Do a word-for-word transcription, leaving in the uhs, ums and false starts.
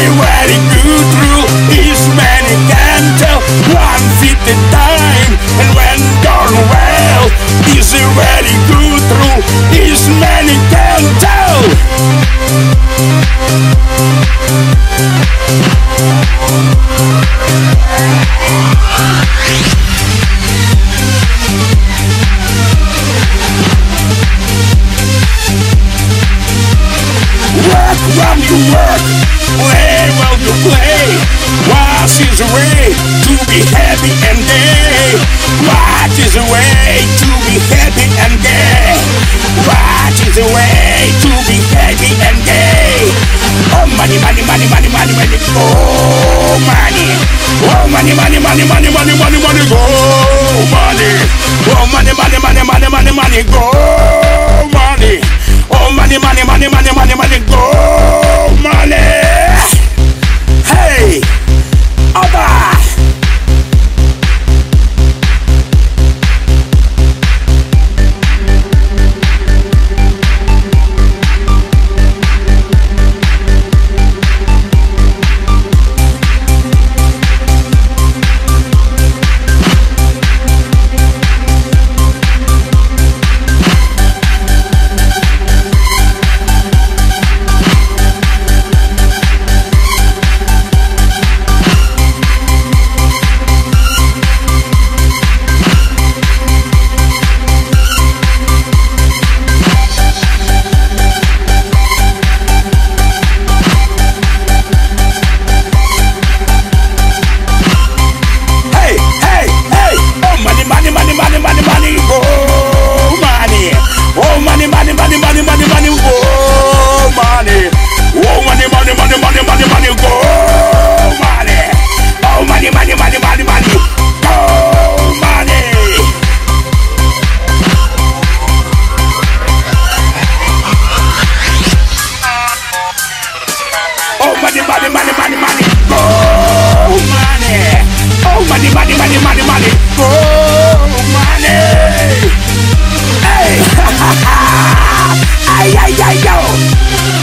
very good rule is many can tell. One fit the time and when done well is a very good rule is many can tell. Work while you work, play while you play. What is the way to be happy and gay? What is the way to be happy and gay? What is the way to be happy and gay? Oh money, money, money, money, money, money, oh money. Oh money, money, money, money, money, money, money, go money. Oh money, money, money, money, money, money, go money. Oh money, money, money, money, money, money, go money. Hey, Oba. Money, money, money, money, money, go money. Oh money, money, money, money, money, go money. Hey, ay, ay, ay, yo.